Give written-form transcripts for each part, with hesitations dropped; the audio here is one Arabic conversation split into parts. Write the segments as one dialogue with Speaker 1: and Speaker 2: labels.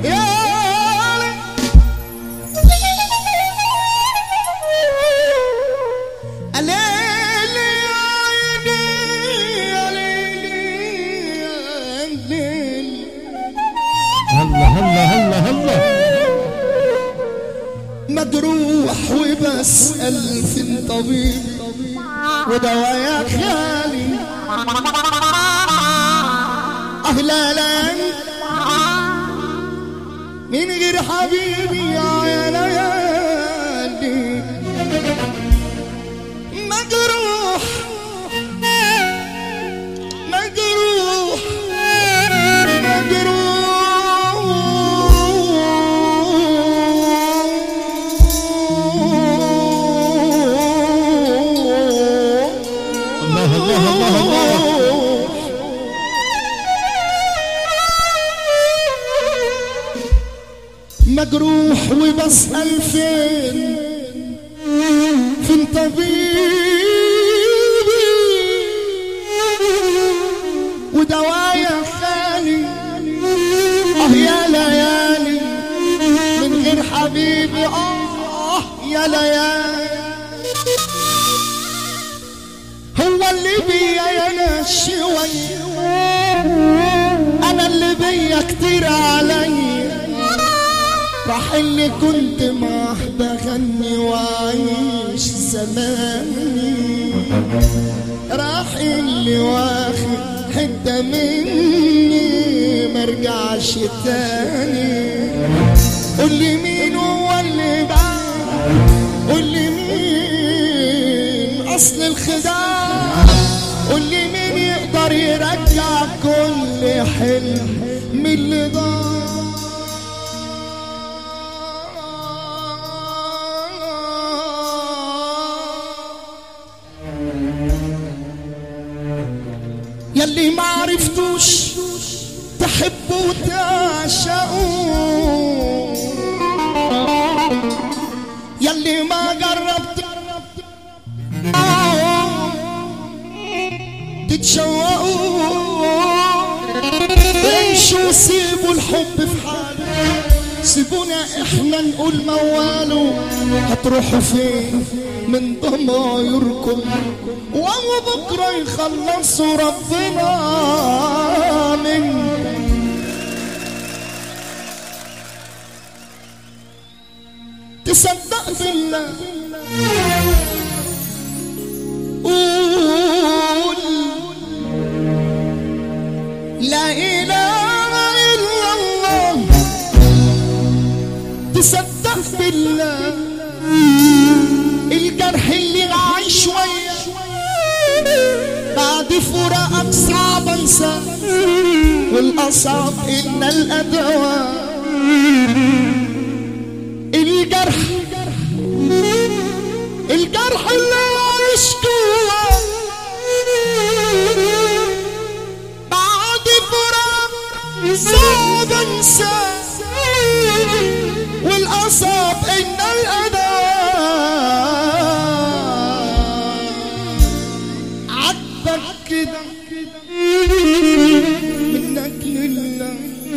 Speaker 1: مجروح وبسأل فين طبيب ودواء يا خالي أهلا من غير حبيبي يا ليالي مجروح مجروح مجروح مجروح وبسأل فين طبيبي ودوايا خالي يا ليالي من غير حبيبي يا ليالي هو اللي بيا يا شوية انا اللي بيا كتير عليا راح اللي كنت معه بغني وعيش زماني راح اللي واخد حتة مني مرجعش تاني قولي مين هو اللي بعد قولي مين اصل الخداع قولي مين يقدر يرجع كل حلم من اللي ضاع يلي ما عرفتوش تحبوا وتعشقوا يلي ما جربت تتشوقوا امشوا سيبوا الحب في حاله سيبونا احنا نقول مواله هتروحوا فين من ضمايركم وبكره يخلصوا ربنا منكم تصدق بالله قول لا اله الا الله تصدق بالله الجرح اللي عايش شويه بعد فراقك صعب انسى والاصعب ان الادواء الجرح اللي عايش جوه بعد فراق صعب انسى والاصعب ان الادواء عجبك كده منك لله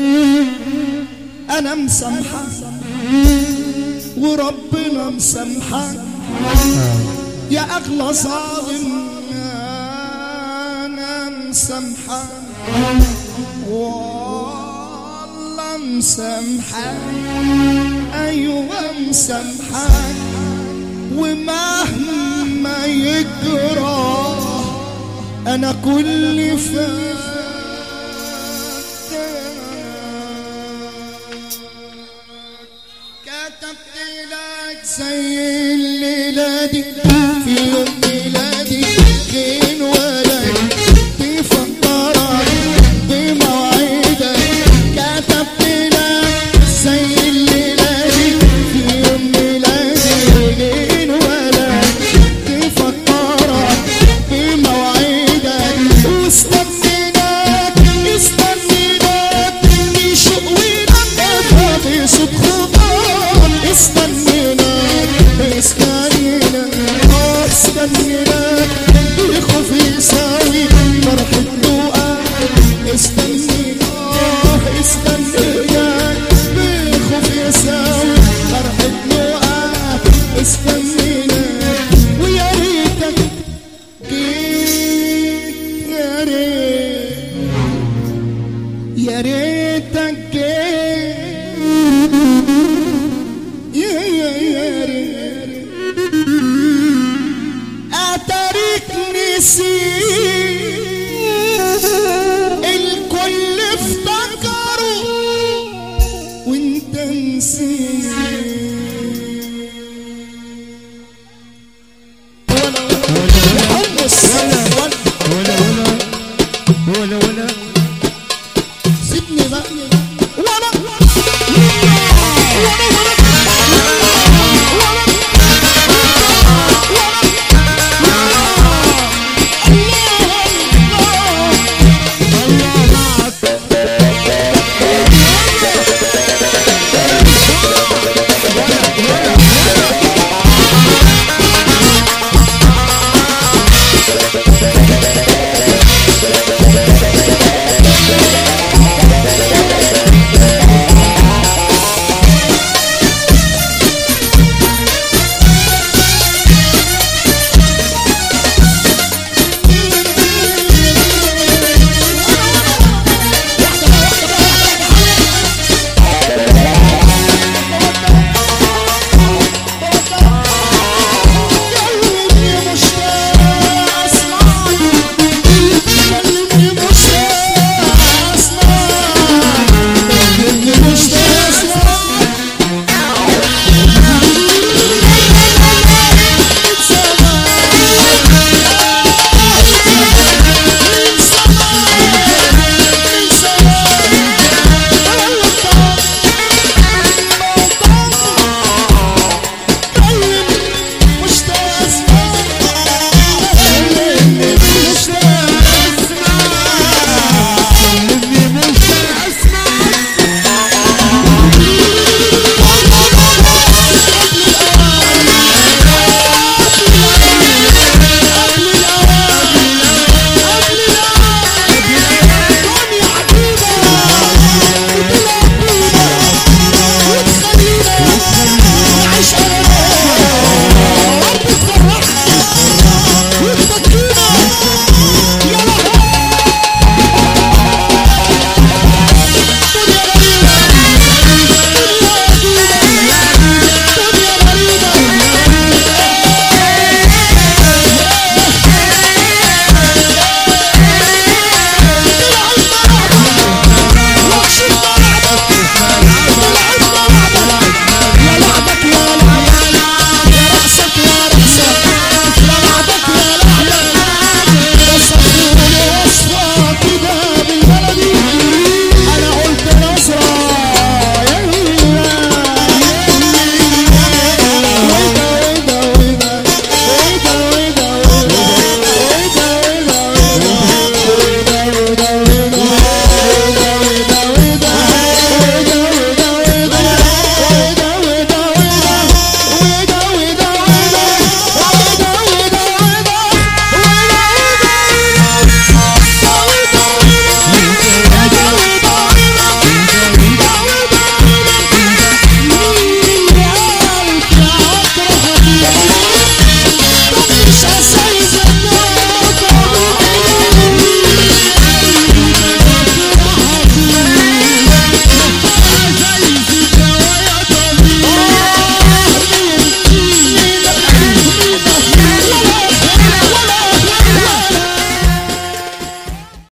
Speaker 1: انا مسامحك وربنا مسامحك يا اغلى ظالم انا مسامحك والله مسامحك ايوه مسامحك ومهما يجرى انا كل فات كتبت لك زي الليلة دي في يوم ميلادي غين ولد تفكرك بمواعيدك كتبت لك زي الليلة دي في يوم ميلادي غين ولد تفكرك بمواعيدك واستنيناك نشوق ونقفها بصوت خطاك استنيناك ريتك جيت يا ريت اتاريك نسيت الكل افتكروا وانت نسيت